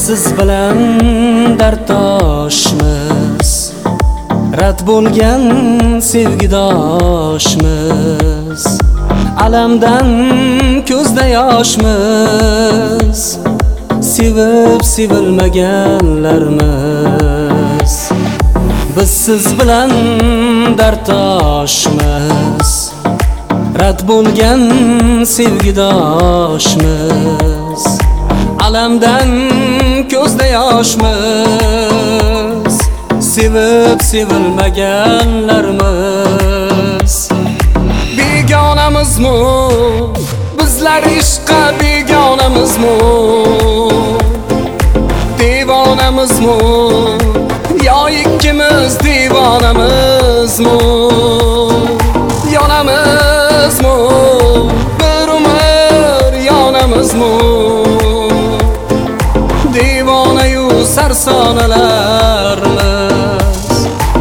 siz bilan darddoshmiz, rad bo'lgan sevgidoshmiz, alamdan ko'zda yoshmiz, sevib sevilmaganlarmiz. Biz siz bilan darddoshmiz, rad bo'lgan sevgidoshmiz, alamdan ko'zda yoshmiz, sevib sevilmaganlarmiz. Begonamizmi bizlar ishqqa, begonamizmi devonamizmi, yo ikkimiz devonamizmi, yonamizmi bir umr yonamizmi, devonayu sarsonalarmiz.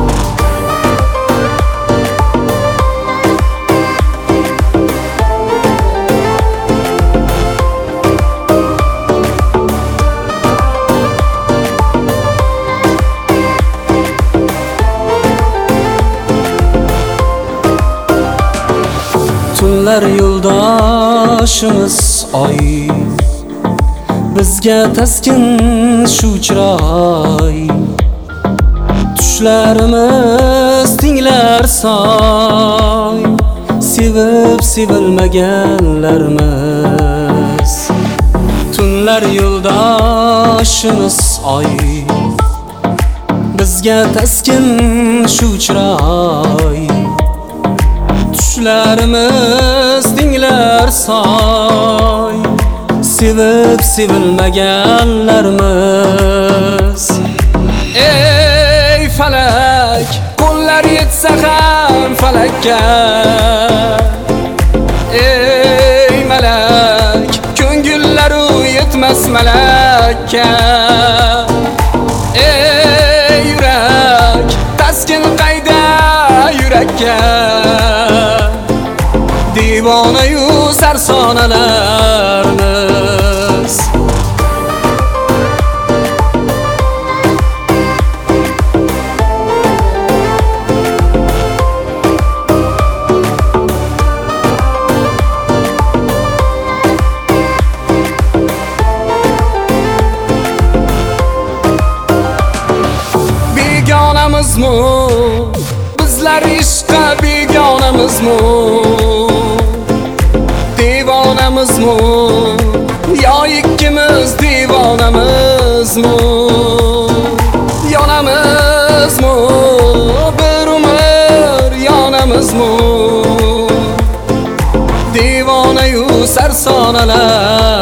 Tunlar yo'ldoshimiz oy, bizga taskin shu chiroy, tushlarimiz tinglar soy, sevib sevilmaganlarmiz. Tunlar yo'ldoshimiz oy, bizga taskin shu chiroy, tushlarimiz tinglar soy, sevib sevilmaganlarmiz. Ey falak, qo'llar yetsa ham falakka, ey malak, ko'ngillaru yetmas malakka, ey yurak, taskin qayda yurakka, devonayu sarsonalarmiz. Begonamizmi bizlar ishqqa, begonamizmi devonamizmi, yo ikkimiz devonamizmi, yonamizmi bir umr yonamizmi, devonayu sarsonalar.